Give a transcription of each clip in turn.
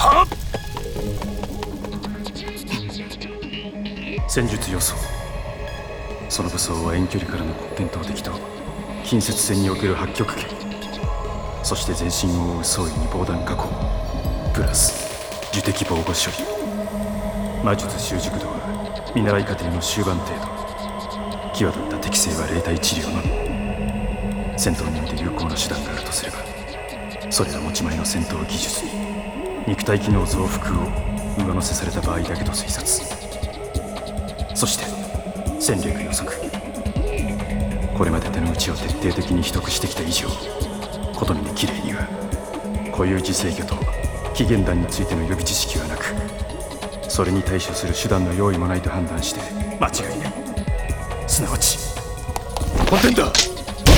戦術予想。その武装は遠距離からの転倒敵と近接戦における八極拳、そして全身を覆う装備に防弾加工プラス受敵防護処理。魔術習熟度は見習い過程の終盤程度。際立った適性は0対治療のみ。戦闘において有効な手段があるとすれば、それが持ち前の戦闘技術に肉体機能増幅を上乗せされた場合だけと推察。そして戦略予測。これまで手の内を徹底的に秘匿してきた以上、ことに綺麗には固有自制御と紀元弾についての予備知識はなく、それに対処する手段の用意もないと判断して間違いない。すなわちコンテンダー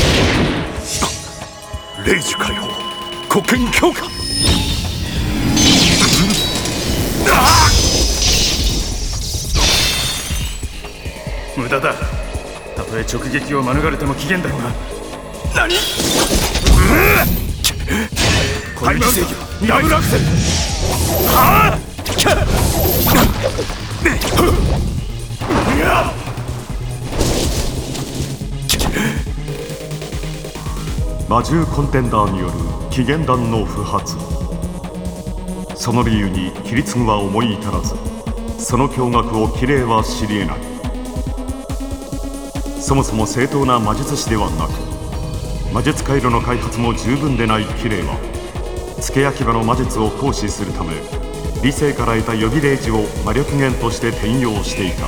霊樹解放、国権強化。 無駄だ。たとえ直撃を免れても紀元弾は何？ タイムアウト、ダブルアクセル。はあ！ 魔獣コンテンダーによる紀元弾の不発。その理由にキリツグは思い至らず、その驚愕をキレイは知り得ない。そもそも正当な魔術師ではなく、魔術回路の開発も十分でないキレイは、付け焼き場の魔術を行使するため、理性から得た予備霊児を魔力源として転用していた。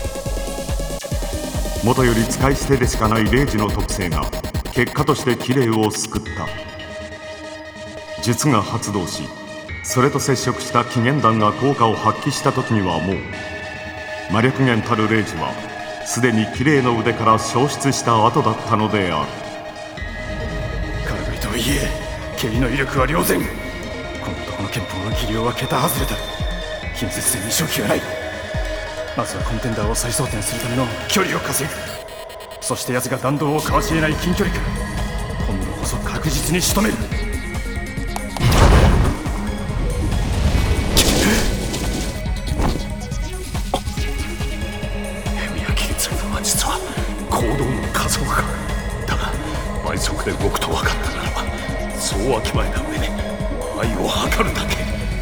元より使い捨てでしかない霊児の特性が結果としてキレイを救った。術が発動し、それと接触した紀元弾が効果を発揮した時にはもう魔力源たる霊児はすでにキレイの腕から消失した後だったのである。 空振りとはいえ蹴りの威力は良然。この男の拳法の技量は桁外れだ。近接戦に勝機はない。まずはコンテンダーを再装填するための距離を稼ぐ。そして奴が弾道をかわし得ない近距離から今度こそ確実に仕留める。 宮城津の魔術は行動の加速か。だが倍速で動くと分かったならば、そうわきまえた上で愛を測るだけ。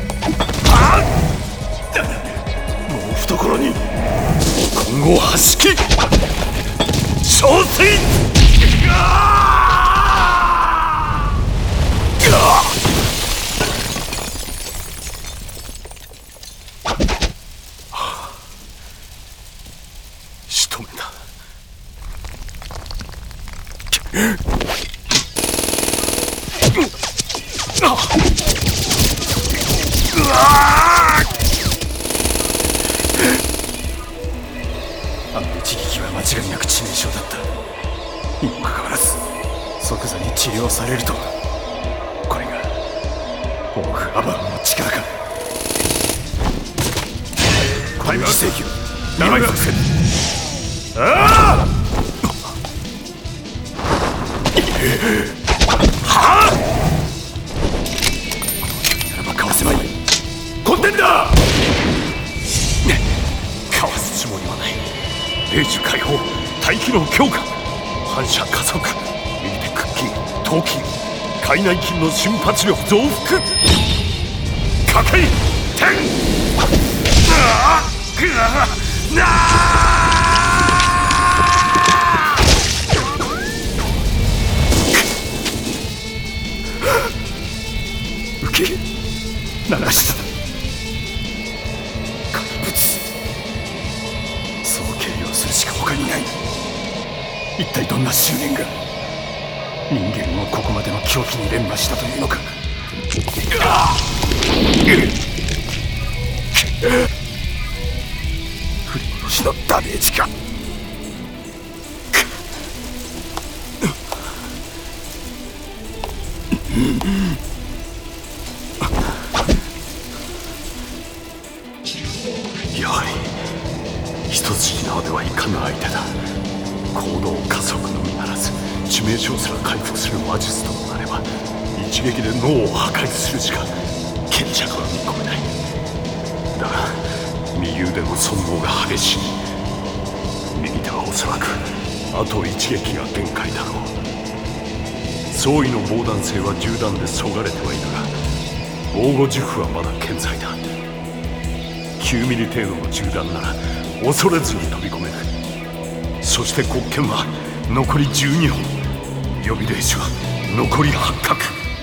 もう懐に今後はしき小水。仕留めた。 あの一撃は間違いなく致命傷だった。にもかかわらず即座に治療されるとは、これがオーフ・アバロンの力か。 タイムアウト、 ダブルアクセル。 はあ！ならばかわせまい。コンテンダー！かわすつもりはない。霊樹解放、対機能強化、反射加速、右手屈筋、頭筋、体内筋の瞬発力増幅。かかり天！ 受け流した怪物。そう計量するしか他にない。一体どんな執念が人間をここまでの狂気に連磨したというのか。振り戻しのダメージか。 やはり一筋縄ではいかぬ相手だ。行動加速のみならず致命傷すら回復する魔術ともなれば、一撃で脳を破壊するしか賢者は見込めない。だが右腕の損耗が激しい。右手はおそらくあと一撃が限界だろう。装備の防弾性は銃弾でそがれてはいるが、防護呪符はまだ健在だ。9ミリ程度の銃弾なら恐れずに飛び込める。そして黒剣は残り12本、予備霊種は残り8角。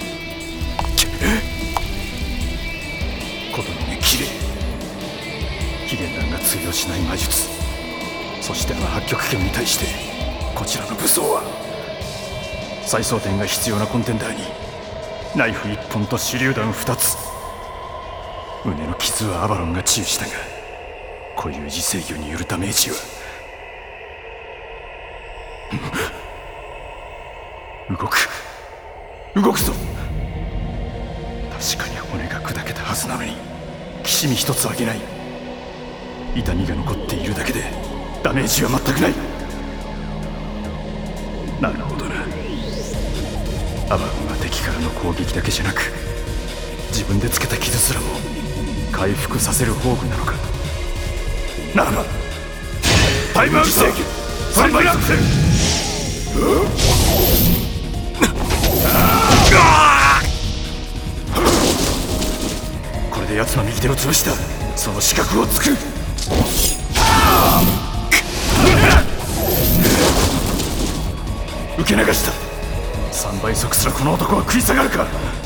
ことのね綺麗。紀元弾が通用しない魔術、そしてあの八極拳に対してこちらの武装は再装填が必要なコンテンダーにナイフ1本と手榴弾2つ。胸の傷はアバロンが治癒したが、固有磁制御によるダメージは動くぞ。確かに骨が砕けたはずなのにきしみ一つ上げない。痛みが残っているだけでダメージは全くない。なるほどな。アバロンは敵からの攻撃だけじゃなく、自分でつけた傷すらも回復させる宝具なのか。ならばタイムアウト3倍アクセル。これで奴の右手を潰した。その死角を作る。受け流した。3倍速すらこの男は食い下がるか。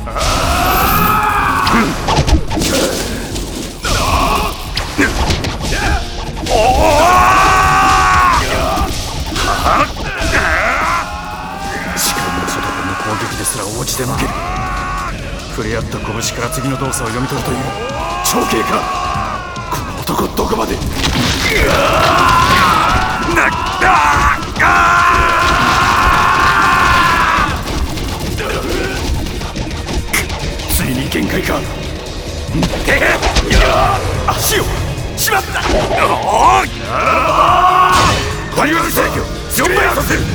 視界の外からの攻撃ですら応じて負ける。触れ合った拳から次の動作を読み取るという長兄か。この男どこまで。ついに限界か。足をしまった。バイオル制御4倍させる。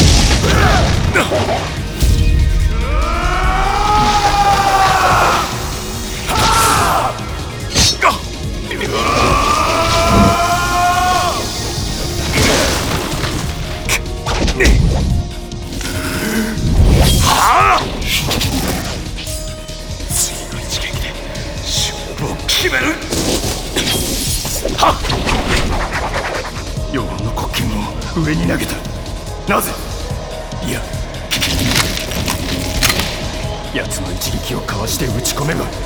次の一撃で勝負を決める。4本の黒剣を上に投げた。なぜ。いや、奴の一撃をかわして打ち込めば、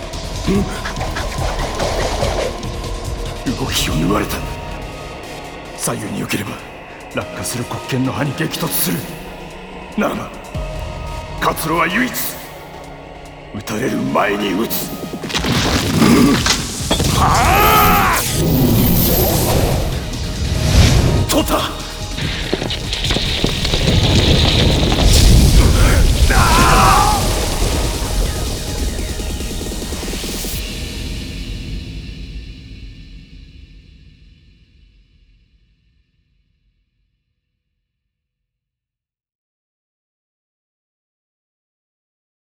動きを縫われた。左右に避ければ落下する黒剣の刃に激突する。ならば活路は唯一、撃たれる前に撃つ。はあ